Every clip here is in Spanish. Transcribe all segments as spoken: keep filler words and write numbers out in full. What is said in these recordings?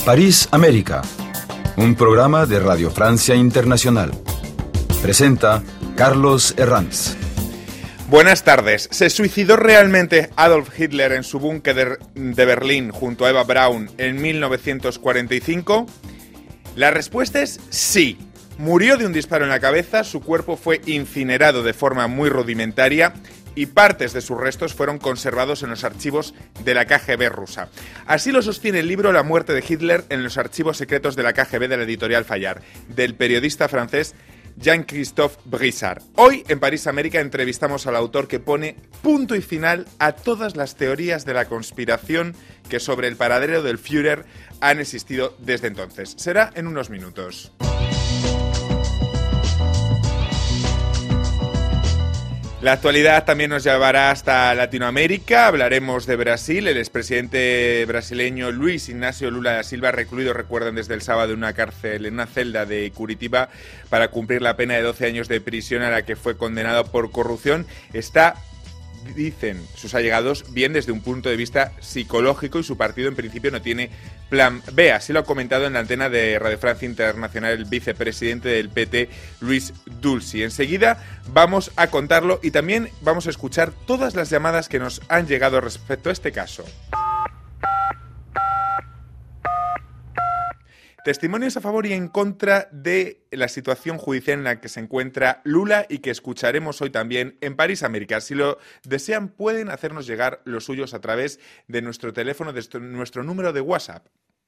París, América, un programa de Radio Francia Internacional. Presenta Carlos Herranz. Buenas tardes. ¿Se suicidó realmente Adolf Hitler en su búnker de Berlín junto a Eva Braun en mil novecientos cuarenta y cinco? La respuesta es sí. Murió de un disparo en la cabeza, su cuerpo fue incinerado de forma muy rudimentaria y partes de sus restos fueron conservados en los archivos de la K G B rusa. Así lo sostiene el libro La muerte de Hitler en los archivos secretos de la K G B de la editorial Fayard, del periodista francés Jean-Christophe Brissard. Hoy, en París, América, entrevistamos al autor que pone punto y final a todas las teorías de la conspiración que sobre el paradero del Führer han existido desde entonces. Será en unos minutos. La actualidad también nos llevará hasta Latinoamérica. Hablaremos de Brasil. El expresidente brasileño Luis Ignacio Lula da Silva, recluido, recuerdan, desde el sábado en una cárcel, en una celda de Curitiba, para cumplir la pena de doce años de prisión a la que fue condenado por corrupción, está, dicen sus allegados, bien desde un punto de vista psicológico, y su partido en principio no tiene plan B. Así lo ha comentado en la antena de Radio Francia Internacional el vicepresidente del P T, Luis Dulci. Enseguida vamos a contarlo y también vamos a escuchar todas las llamadas que nos han llegado respecto a este caso. Testimonios a favor y en contra de la situación judicial en la que se encuentra Lula y que escucharemos hoy también en París, América. Si lo desean, pueden hacernos llegar los suyos a través de nuestro teléfono, de nuestro número de WhatsApp.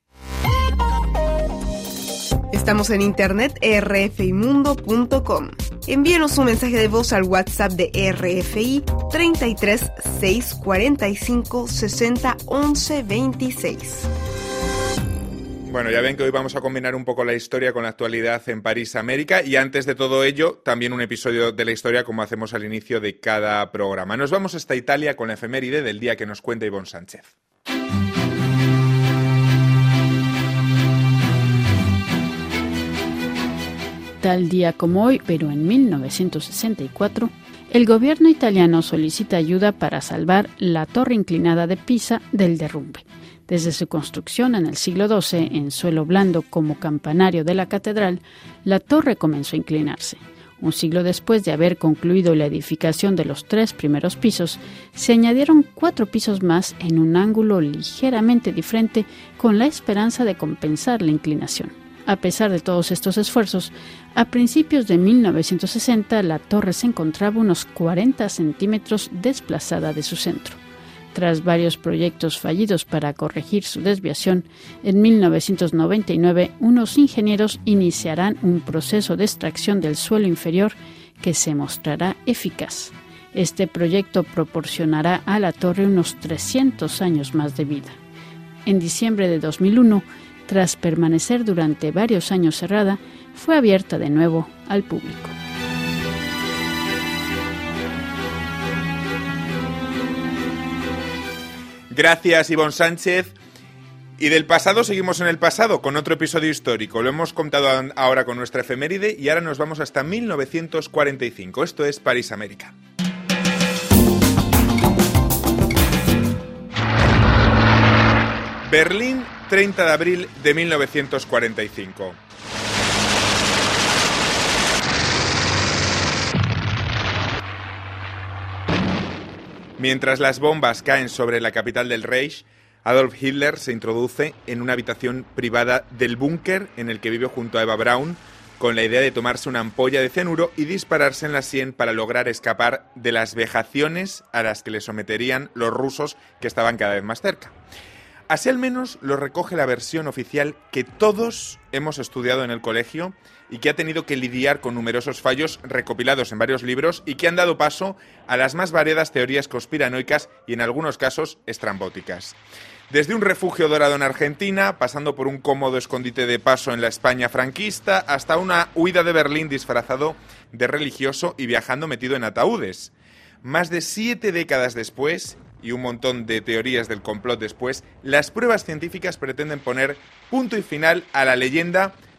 Estamos en internet, r f i mundo punto com. Envíenos un mensaje de voz al WhatsApp de R F I treinta y tres, seiscientos cuarenta y cinco, sesenta, once, veintiséis. Bueno, ya ven que hoy vamos a combinar un poco la historia con la actualidad en París, América, y antes de todo ello, también un episodio de la historia como hacemos al inicio de cada programa. Nos vamos hasta Italia con la efeméride del día que nos cuenta Ivonne Sánchez. Tal día como hoy, pero en mil novecientos sesenta y cuatro, el gobierno italiano solicita ayuda para salvar la torre inclinada de Pisa del derrumbe. Desde su construcción en el siglo doce, en suelo blando como campanario de la catedral, la torre comenzó a inclinarse. Un siglo después de haber concluido la edificación de los tres primeros pisos, se añadieron cuatro pisos más en un ángulo ligeramente diferente con la esperanza de compensar la inclinación. A pesar de todos estos esfuerzos, a principios de mil novecientos sesenta la torre se encontraba unos cuarenta centímetros desplazada de su centro. Tras varios proyectos fallidos para corregir su desviación, en mil novecientos noventa y nueve unos ingenieros iniciarán un proceso de extracción del suelo inferior que se mostrará eficaz. Este proyecto proporcionará a la torre unos trescientos años más de vida. En diciembre de dos mil uno, tras permanecer durante varios años cerrada, fue abierta de nuevo al público. Gracias, Ivonne Sánchez. Y del pasado seguimos en el pasado con otro episodio histórico. Lo hemos contado ahora con nuestra efeméride y ahora nos vamos hasta mil novecientos cuarenta y cinco. Esto es París, América. Berlín, treinta de abril de mil novecientos cuarenta y cinco. Mientras las bombas caen sobre la capital del Reich, Adolf Hitler se introduce en una habitación privada del búnker en el que vive junto a Eva Braun, con la idea de tomarse una ampolla de cianuro y dispararse en la sien para lograr escapar de las vejaciones a las que le someterían los rusos, que estaban cada vez más cerca. Así al menos lo recoge la versión oficial que todos hemos estudiado en el colegio y que ha tenido que lidiar con numerosos fallos recopilados en varios libros y que han dado paso a las más variadas teorías conspiranoicas y en algunos casos estrambóticas. Desde un refugio dorado en Argentina, pasando por un cómodo escondite de paso en la España franquista, hasta una huida de Berlín disfrazado de religioso y viajando metido en ataúdes. Más de siete décadas después, y un montón de teorías del complot después, las pruebas científicas pretenden poner punto y final a la leyenda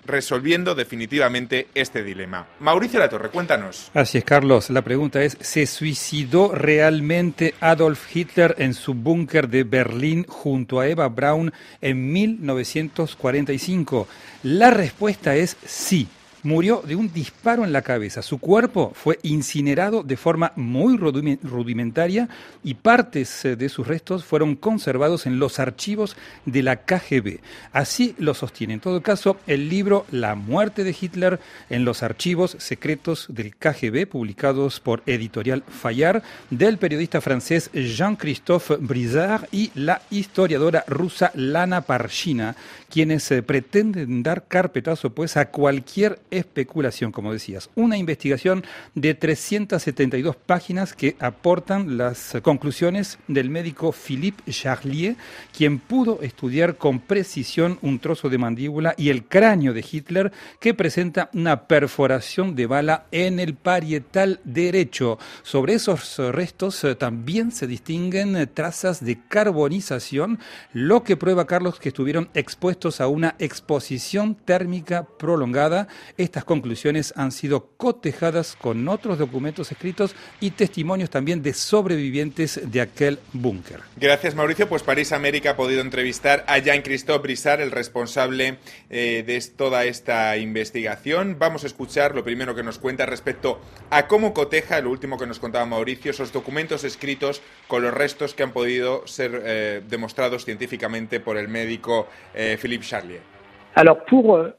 resolviendo definitivamente este dilema. Mauricio Latorre, cuéntanos. Así es, Carlos. La pregunta es, ¿se suicidó realmente Adolf Hitler en su búnker de Berlín junto a Eva Braun en mil novecientos cuarenta y cinco? La respuesta es sí. Murió de un disparo en la cabeza. Su cuerpo fue incinerado de forma muy rudimentaria y partes de sus restos fueron conservados en los archivos de la K G B. Así lo sostiene, en todo caso, el libro La muerte de Hitler en los archivos secretos del K G B, publicados por Editorial Fayard, del periodista francés Jean-Christophe Brizard y la historiadora rusa Lana Parshina, quienes eh, pretenden dar carpetazo pues a cualquier especulación, como decías. Una investigación de trescientas setenta y dos páginas que aportan las conclusiones del médico Philippe Charlier, quien pudo estudiar con precisión un trozo de mandíbula y el cráneo de Hitler que presenta una perforación de bala en el parietal derecho. Sobre esos restos eh, también se distinguen eh, trazas de carbonización, lo que prueba, Carlos, que estuvieron expuestos a una exposición térmica prolongada. Estas conclusiones han sido cotejadas con otros documentos escritos y testimonios también de sobrevivientes de aquel búnker. Gracias, Mauricio. Pues París América ha podido entrevistar a Jean-Christophe Brizard, el responsable eh, de toda esta investigación. Vamos a escuchar lo primero que nos cuenta respecto a cómo coteja, lo último que nos contaba Mauricio, esos documentos escritos con los restos que han podido ser eh, demostrados científicamente por el médico eh, Philippe Charlier. Alors pour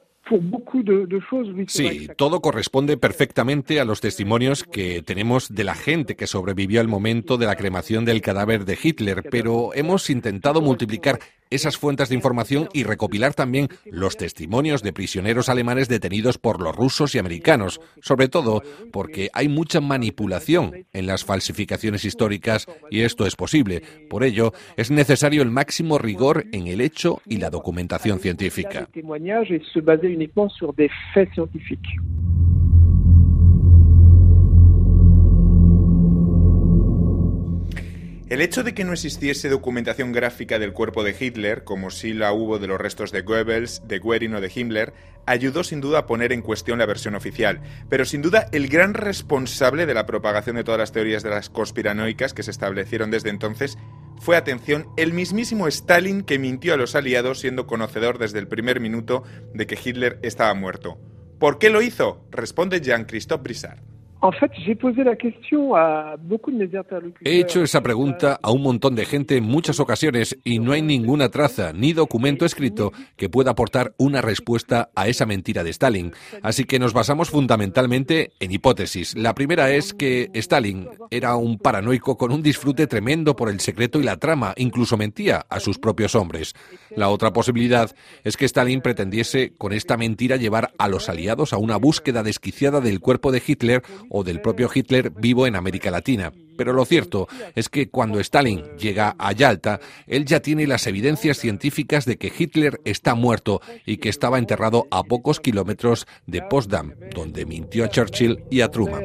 Sí, todo corresponde perfectamente a los testimonios que tenemos de la gente que sobrevivió al momento de la cremación del cadáver de Hitler, pero hemos intentado multiplicar esas fuentes de información y recopilar también los testimonios de prisioneros alemanes detenidos por los rusos y americanos, sobre todo porque hay mucha manipulación en las falsificaciones históricas y esto es posible. Por ello, es necesario el máximo rigor en el hecho y la documentación científica. El hecho de que no existiese documentación gráfica del cuerpo de Hitler, como sí la hubo de los restos de Goebbels, de Goering o de Himmler, ayudó sin duda a poner en cuestión la versión oficial. Pero sin duda el gran responsable de la propagación de todas las teorías de las conspiranoicas que se establecieron desde entonces fue, atención, el mismísimo Stalin, que mintió a los aliados siendo conocedor desde el primer minuto de que Hitler estaba muerto. ¿Por qué lo hizo? Responde Jean-Christophe Brizard. He hecho esa pregunta a un montón de gente en muchas ocasiones y no hay ninguna traza ni documento escrito que pueda aportar una respuesta a esa mentira de Stalin. Así que nos basamos fundamentalmente en hipótesis. La primera es que Stalin era un paranoico con un disfrute tremendo por el secreto y la trama, incluso mentía a sus propios hombres. La otra posibilidad es que Stalin pretendiese con esta mentira llevar a los aliados a una búsqueda desquiciada del cuerpo de Hitler o del propio Hitler vivo en América Latina. Pero lo cierto es que cuando Stalin llega a Yalta, él ya tiene las evidencias científicas de que Hitler está muerto y que estaba enterrado a pocos kilómetros de Potsdam, donde mintió a Churchill y a Truman.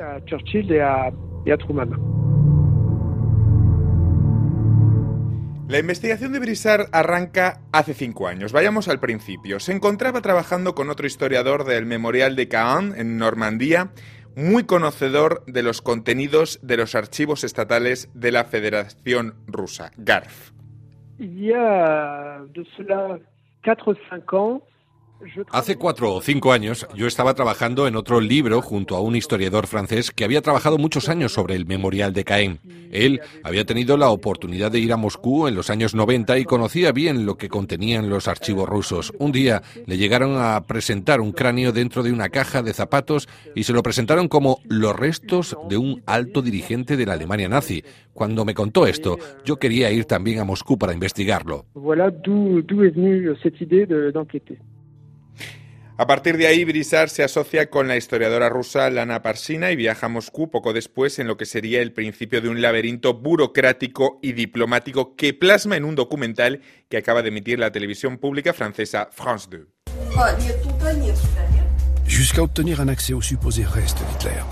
La investigación de Brizard arranca hace cinco años. Vayamos al principio. Se encontraba trabajando con otro historiador del Memorial de Caen, en Normandía, muy conocedor de los contenidos de los archivos estatales de la Federación Rusa, G A R F. Hace cuatro o cinco años yo estaba trabajando en otro libro junto a un historiador francés que había trabajado muchos años sobre el Memorial de Caen. Él había tenido la oportunidad de ir a Moscú en los años noventa y conocía bien lo que contenían los archivos rusos. Un día le llegaron a presentar un cráneo dentro de una caja de zapatos y se lo presentaron como los restos de un alto dirigente de la Alemania nazi. Cuando me contó esto, yo quería ir también a Moscú para investigarlo. Voilà d'où d'où est venue cette idée de, d'enquêter. A partir de ahí, Brizard se asocia con la historiadora rusa Lana Parshina y viaja a Moscú poco después en lo que sería el principio de un laberinto burocrático y diplomático que plasma en un documental que acaba de emitir la televisión pública francesa France deux. Jusqu'à obtenir un accès aux supposés restes d'Hitler.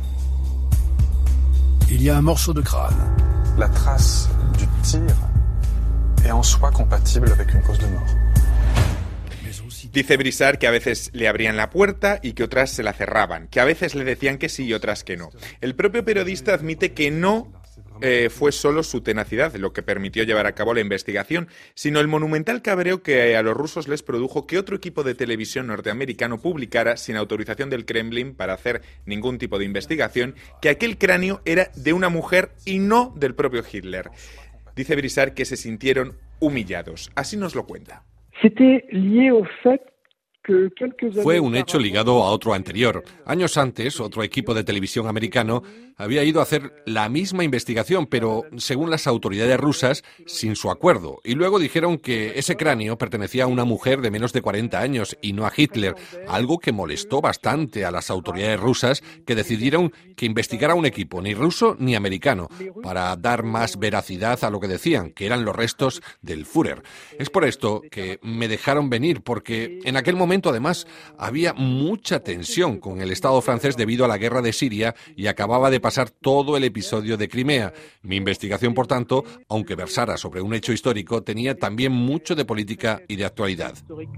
Il y a un morceau de crâne. La trace du tir est en soi compatible avec une cause de mort. Dice Brizard que a veces le abrían la puerta y que otras se la cerraban, que a veces le decían que sí y otras que no. El propio periodista admite que no eh, fue solo su tenacidad lo que permitió llevar a cabo la investigación, sino el monumental cabreo que a los rusos les produjo que otro equipo de televisión norteamericano publicara, sin autorización del Kremlin para hacer ningún tipo de investigación, que aquel cráneo era de una mujer y no del propio Hitler. Dice Brizard que se sintieron humillados. Así nos lo cuenta. C'était lié au fait Fue un hecho ligado a otro anterior. Años antes, otro equipo de televisión americano había ido a hacer la misma investigación, pero según las autoridades rusas, sin su acuerdo. Y luego dijeron que ese cráneo pertenecía a una mujer de menos de cuarenta años y no a Hitler, algo que molestó bastante a las autoridades rusas, que decidieron que investigara un equipo, ni ruso ni americano, para dar más veracidad a lo que decían, que eran los restos del Führer. Es por esto que me dejaron venir, porque en aquel momento además había mucha tensión con el Estado francés debido a la guerra de Siria y acababa de pasar todo el episodio de Crimea. Mi investigación, por tanto, aunque versara sobre un hecho histórico, tenía también mucho de política y de actualidad.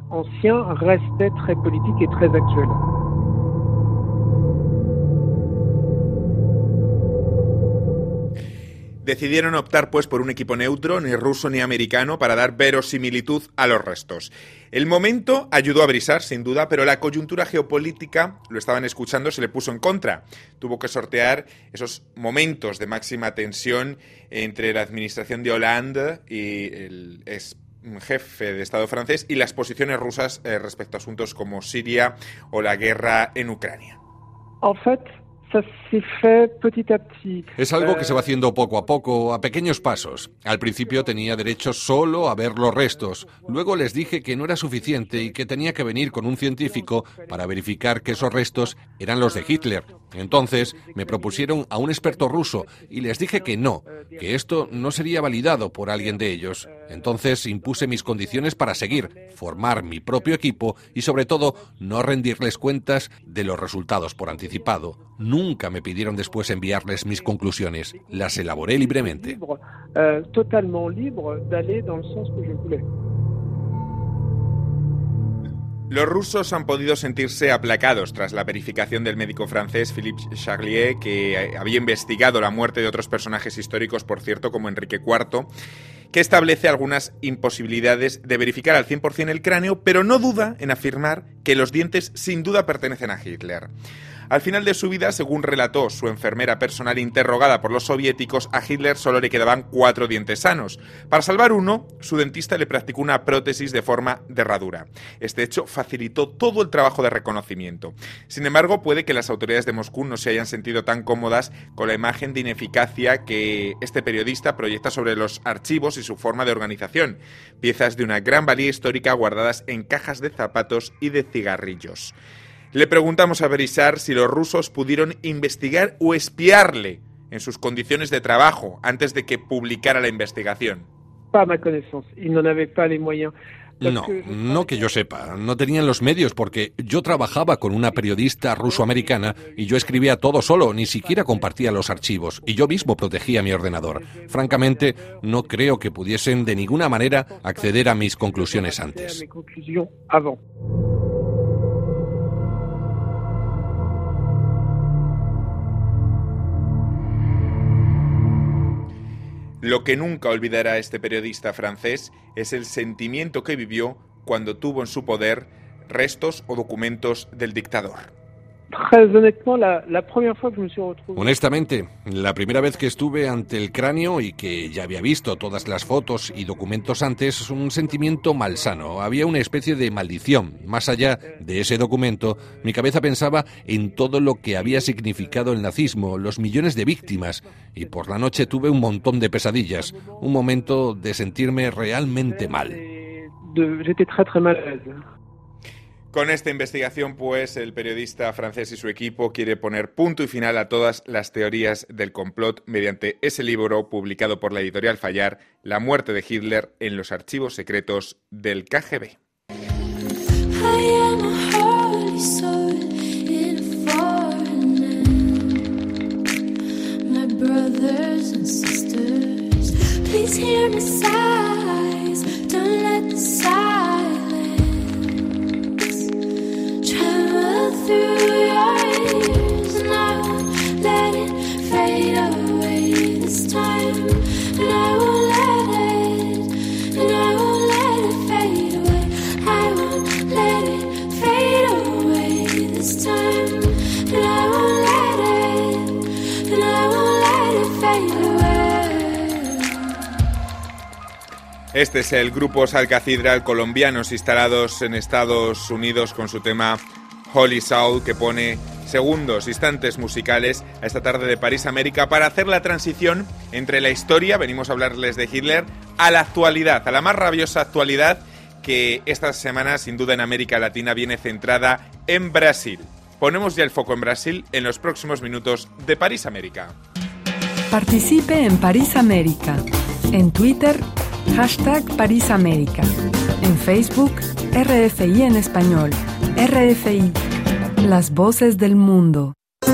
Decidieron optar pues por un equipo neutro, ni ruso ni americano, para dar verosimilitud a los restos. El momento ayudó a Brizard, sin duda, pero la coyuntura geopolítica, lo estaban escuchando, se le puso en contra. Tuvo que sortear esos momentos de máxima tensión entre la administración de Hollande y el ex jefe de Estado francés y las posiciones rusas eh, respecto a asuntos como Siria o la guerra en Ucrania. En fait, ça s'est fait petit à petit. Es algo que se va haciendo poco a poco, a pequeños pasos. Al principio tenía derecho solo a ver los restos. Luego les dije que no era suficiente y que tenía que venir con un científico para verificar que esos restos eran los de Hitler. Entonces me propusieron a un experto ruso y les dije que no, que esto no sería validado por alguien de ellos. Entonces impuse mis condiciones para seguir, formar mi propio equipo y sobre todo no rendirles cuentas de los resultados por anticipado. Nunca me pidieron después enviarles mis conclusiones. Las elaboré libremente. Los rusos han podido sentirse aplacados tras la verificación del médico francés Philippe Charlier, que había investigado la muerte de otros personajes históricos, por cierto, como Enrique cuarto, que establece algunas imposibilidades de verificar al cien por ciento el cráneo, pero no duda en afirmar que los dientes sin duda pertenecen a Hitler. Al final de su vida, según relató su enfermera personal interrogada por los soviéticos, a Hitler solo le quedaban cuatro dientes sanos. Para salvar uno, su dentista le practicó una prótesis de forma de herradura. Este hecho facilitó todo el trabajo de reconocimiento. Sin embargo, puede que las autoridades de Moscú no se hayan sentido tan cómodas con la imagen de ineficacia que este periodista proyecta sobre los archivos y su forma de organización. Piezas de una gran valía histórica guardadas en cajas de zapatos y de cigarrillos. Le preguntamos a Brizard si los rusos pudieron investigar o espiarle en sus condiciones de trabajo antes de que publicara la investigación. No, no que yo sepa. No tenían los medios porque yo trabajaba con una periodista ruso-americana y yo escribía todo solo, ni siquiera compartía los archivos y yo mismo protegía mi ordenador. Francamente, no creo que pudiesen de ninguna manera acceder a mis conclusiones antes. Lo que nunca olvidará este periodista francés es el sentimiento que vivió cuando tuvo en su poder restos o documentos del dictador. Honestamente, la primera vez que estuve ante el cráneo y que ya había visto todas las fotos y documentos antes, un sentimiento malsano. Había una especie de maldición. Más allá de ese documento, mi cabeza pensaba en todo lo que había significado el nazismo, los millones de víctimas, y por la noche tuve un montón de pesadillas, un momento de sentirme realmente mal. Con esta investigación, pues, el periodista francés y su equipo quiere poner punto y final a todas las teorías del complot mediante ese libro publicado por la editorial Fayard, La muerte de Hitler en los archivos secretos del K G B. Este es el grupo Sal Cathedral, colombianos instalados en Estados Unidos con su tema Holy Soul, que pone segundos, instantes musicales a esta tarde de París, América, para hacer la transición entre la historia, venimos a hablarles de Hitler, a la actualidad, a la más rabiosa actualidad que esta semana, sin duda en América Latina, viene centrada en Brasil. Ponemos ya el foco en Brasil en los próximos minutos de París, América. Participe en París, América. En Twitter, hashtag París América. En Facebook, R F I en español. R F I, las voces del mundo.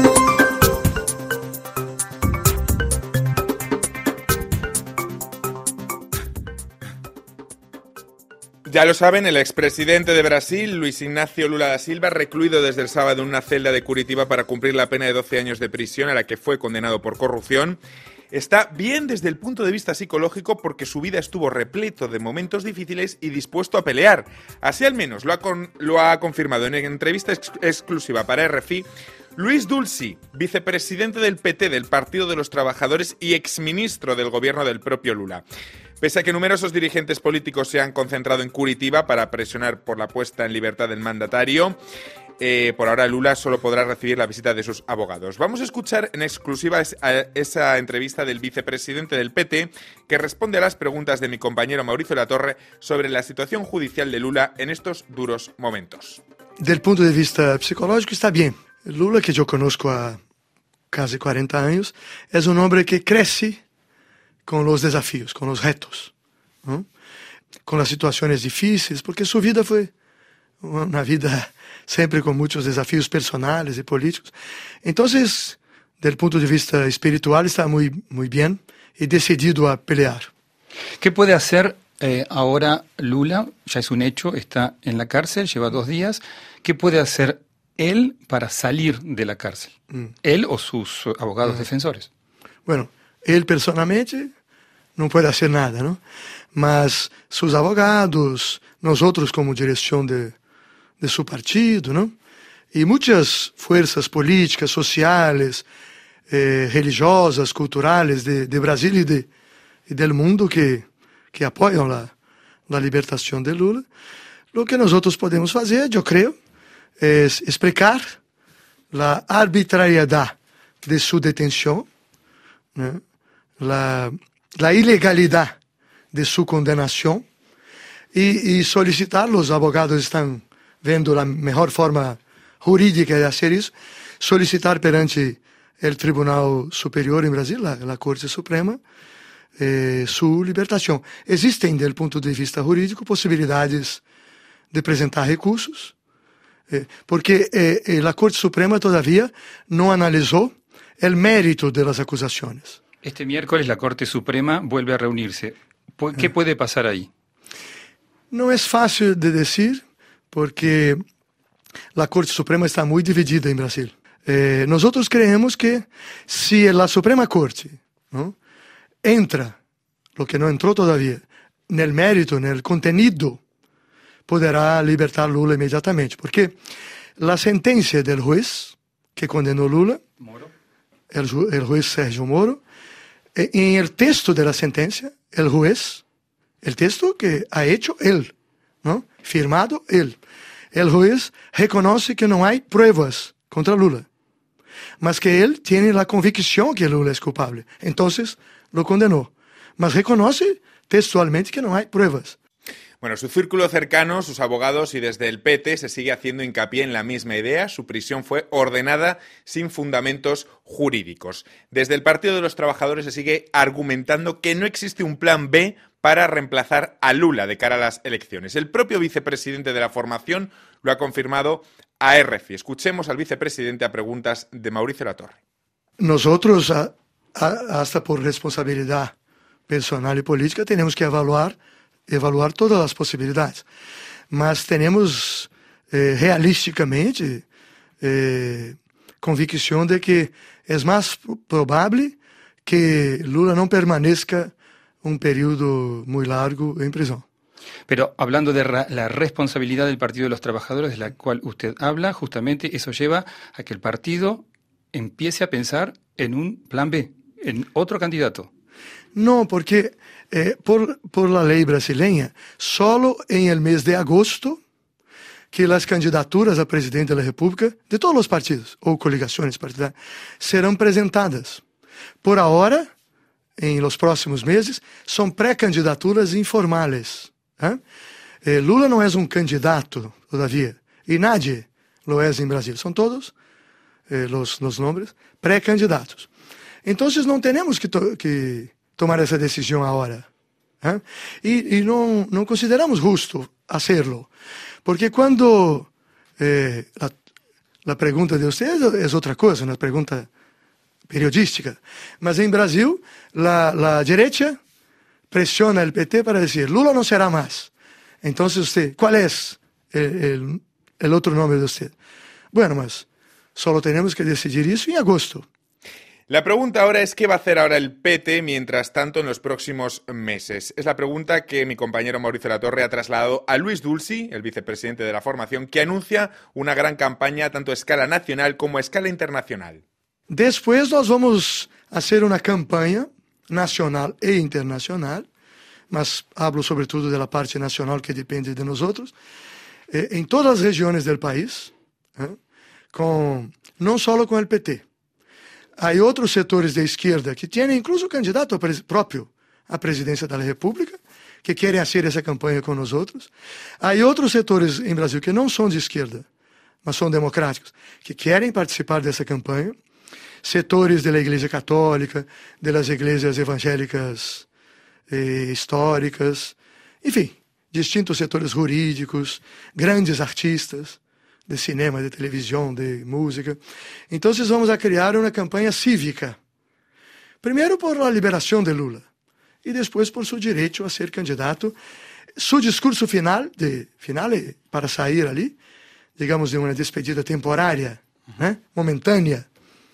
Ya lo saben, el expresidente de Brasil, Luis Ignacio Lula da Silva, recluido desde el sábado en una celda de Curitiba para cumplir la pena de doce años de prisión a la que fue condenado por corrupción, está bien desde el punto de vista psicológico porque su vida estuvo repleto de momentos difíciles y dispuesto a pelear. Así al menos lo ha, con, lo ha confirmado en entrevista ex, exclusiva para R F I Luis Dulci, vicepresidente del P T, del Partido de los Trabajadores y exministro del gobierno del propio Lula. Pese a que numerosos dirigentes políticos se han concentrado en Curitiba para presionar por la puesta en libertad del mandatario, eh, por ahora Lula solo podrá recibir la visita de sus abogados. Vamos a escuchar en exclusiva esa entrevista del vicepresidente del P T, que responde a las preguntas de mi compañero Mauricio Latorre sobre la situación judicial de Lula en estos duros momentos. Del punto de vista psicológico está bien. Lula, que yo conozco a casi cuarenta años, es un hombre que crece con los desafíos, con los retos, ¿no? Con las situaciones difíciles, porque su vida fue una vida siempre con muchos desafíos personales y políticos. Entonces, del punto de vista espiritual, está muy, muy bien y decidido a pelear. ¿Qué puede hacer eh, ahora Lula? Ya es un hecho, está en la cárcel, lleva dos días. ¿Qué puede hacer él para salir de la cárcel? Mm. ¿Él o sus abogados mm. defensores? Bueno, él personalmente no puede hacer nada, ¿no? Mas sus abogados, nosotros como dirección de, de su partido, ¿no? Y muchas fuerzas políticas, sociales, eh, religiosas, culturales de, de Brasil y, de, y del mundo que, que apoyan la, la libertación de Lula. Lo que nosotros podemos hacer, yo creo, es explicar la arbitrariedad de su detención, ¿no? La, la ilegalidad de su condenación y, y solicitar, los abogados están viendo la mejor forma jurídica de hacer eso, solicitar perante el Tribunal Superior en Brasil, la, la Corte Suprema, eh, su libertación. Existen, desde el punto de vista jurídico, posibilidades de presentar recursos, eh, porque eh, eh, la Corte Suprema todavía no analizó el mérito de las acusaciones. Este miércoles la Corte Suprema vuelve a reunirse. ¿Qué puede pasar ahí? No es fácil de decir porque la Corte Suprema está muy dividida en Brasil. Eh, nosotros creemos que si la Suprema Corte, ¿no?, entra, lo que no entró todavía, en el mérito, en el contenido, podrá libertar Lula inmediatamente. Porque la sentencia del juez que condenó Lula, Moro. El, el juez Sérgio Moro, en el texto de la sentencia, el juez, el texto que ha hecho él, ¿no?, firmado él, el juez reconoce que no hay pruebas contra Lula, mas que él tiene la convicción que Lula es culpable. Entonces lo condenó, mas reconoce textualmente que no hay pruebas. Bueno, su círculo cercano, sus abogados y desde el P T se sigue haciendo hincapié en la misma idea. Su prisión fue ordenada sin fundamentos jurídicos. Desde el Partido de los Trabajadores se sigue argumentando que no existe un plan B para reemplazar a Lula de cara a las elecciones. El propio vicepresidente de la formación lo ha confirmado a R F I. Escuchemos al vicepresidente a preguntas de Mauricio Latorre. Nosotros, a, a, hasta por responsabilidad personal y política, tenemos que evaluar evaluar todas las posibilidades, mas tenemos eh, realísticamente eh, convicción de que es más probable que Lula no permanezca un periodo muy largo en prisión. Pero hablando de ra- la responsabilidad del Partido de los Trabajadores, de la cual usted habla, justamente eso lleva a que el partido empiece a pensar en un plan B, en otro candidato. No, porque eh, por, por la ley brasileña, solo en el mes de agosto que las candidaturas a presidente de la República, de todos los partidos o coligaciones partidarias, serán presentadas. Por ahora, en los próximos meses, son pré-candidaturas informales. ¿eh? Eh, Lula no es un candidato todavía, y nadie lo es en Brasil. Son todos eh, los, los nombres pré-candidatos. Entonces no tenemos que, to que tomar esa decisión ahora. ¿eh? Y, y no, no consideramos justo hacerlo. Porque cuando eh, la, la pregunta de ustedes es otra cosa, una pregunta periodística. Mas en Brasil, la, la derecha presiona al P T para decir, Lula no será más. Entonces usted, ¿cuál es el, el, el otro nombre de usted? Bueno, mas solo tenemos que decidir eso en agosto. La pregunta ahora es qué va a hacer ahora el P T mientras tanto en los próximos meses. Es la pregunta que mi compañero Mauricio Latorre ha trasladado a Luis Dulci, el vicepresidente de la formación, que anuncia una gran campaña tanto a escala nacional como a escala internacional. Después nos vamos a hacer una campaña nacional e internacional, mas hablo sobre todo de la parte nacional que depende de nosotros, eh, en todas las regiones del país, eh, con, no solo con el P T. Hay otros sectores de izquierda que tienen incluso candidato propio a presidencia de la República, que quieren hacer esa campaña con nosotros. Hay otros sectores en Brasil que no son de izquierda, mas son democráticos, que quieren participar de esa campaña. Setores de la Iglesia Católica, de las iglesias evangélicas eh, históricas, enfim, distintos setores jurídicos, grandes artistas de cinema, de televisión, de música. Entonces vamos a crear una campaña cívica. Primero por la liberación de Lula y después por su derecho a ser candidato. Su discurso final, de, final para salir ali, digamos de una despedida temporária, né, momentánea,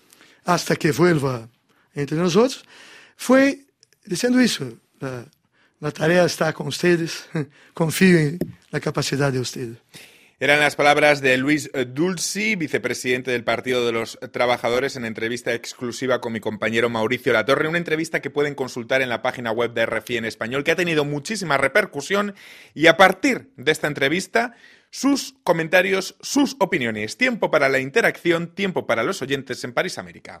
hasta que vuelva entre nosotros, fue diciendo eso. La, la tarea está con ustedes. Confío en la capacidad de ustedes. Eran las palabras de Luis Dulci, vicepresidente del Partido de los Trabajadores, en entrevista exclusiva con mi compañero Mauricio Latorre, una entrevista que pueden consultar en la página web de R F I en español, que ha tenido muchísima repercusión, y a partir de esta entrevista, sus comentarios, sus opiniones. Tiempo para la interacción, tiempo para los oyentes en París América.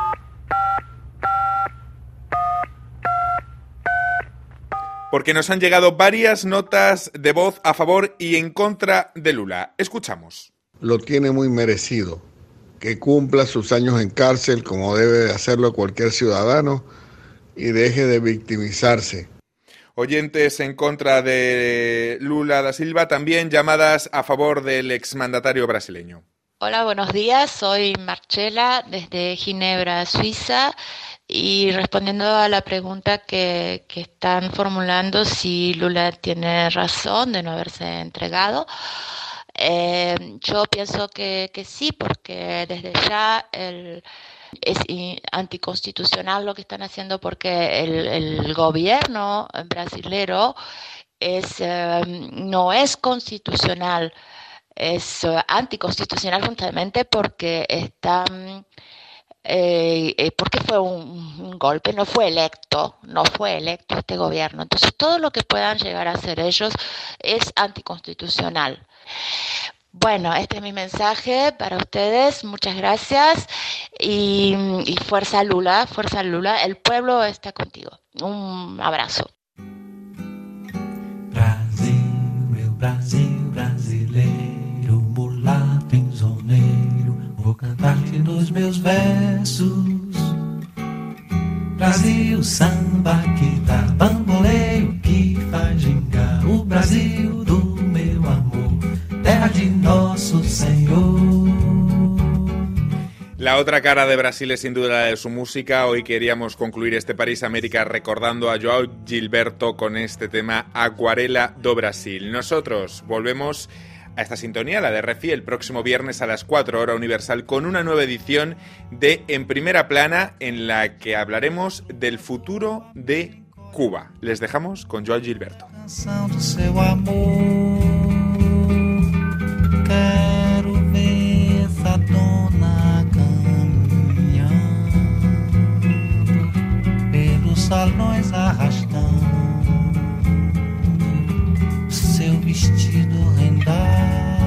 Porque nos han llegado varias notas de voz a favor y en contra de Lula. Escuchamos. Lo tiene muy merecido. Que cumpla sus años en cárcel como debe de hacerlo cualquier ciudadano y deje de victimizarse. Oyentes en contra de Lula da Silva, también llamadas a favor del exmandatario brasileño. Hola, buenos días. Soy Marcela desde Ginebra, Suiza. Y respondiendo a la pregunta que, que están formulando, si Lula tiene razón de no haberse entregado, eh, yo pienso que, que sí, porque desde ya el, es anticonstitucional lo que están haciendo, porque el, el gobierno brasilero es, eh, no es constitucional, es uh, anticonstitucional justamente porque están... Eh, eh, porque fue un, un golpe, no fue electo, no fue electo este gobierno. Entonces todo lo que puedan llegar a hacer ellos es anticonstitucional. Bueno, este es mi mensaje para ustedes, muchas gracias y, y fuerza Lula, fuerza Lula, el pueblo está contigo. Un abrazo. Brasil, meu Brasil brasileiro, mulato insoneiro, vou cantar-te nos meus versos. Brasil, samba que dá bamboleio, que faz gingar. O Brasil do meu amor, terra de nosso Senhor. La otra cara de Brasil es sin duda la de su música. Hoy queríamos concluir este París América recordando a João Gilberto con este tema Acuarela do Brasil. Nosotros volvemos a esta sintonía, la de R F I, el próximo viernes a las cuatro, hora universal, con una nueva edición de En Primera Plana, en la que hablaremos del futuro de Cuba. Les dejamos con João Gilberto. Salve seu vestido rendado.